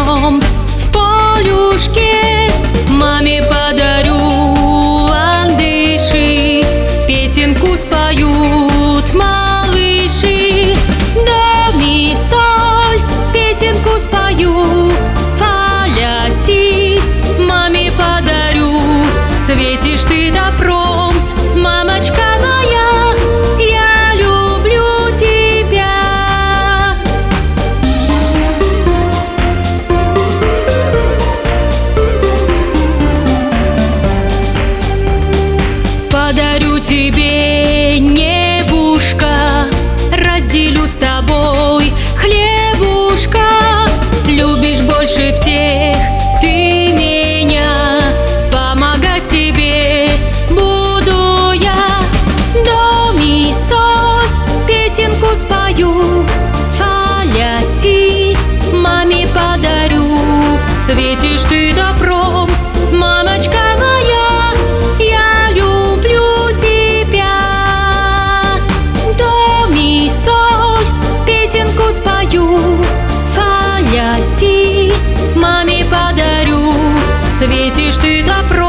днем в полюшке. Маме подарю ландыши, песенку споют малыши. До ми соль, песенку спою, фа ля си, маме подарю. Светишь ты добром, мамочка моя, я люблю тебя. Подарю тебе небушка, разделю с тобой хлебушка. Любишь больше всех ты меня, помогать тебе буду я. До ми соль, песенку спою, фа ля си, маме подарю. Светишь ты добром, мамочка моя, я люблю тебя. До ми соль, песенку спою, фа ля си, маме подарю. Светишь ты добром.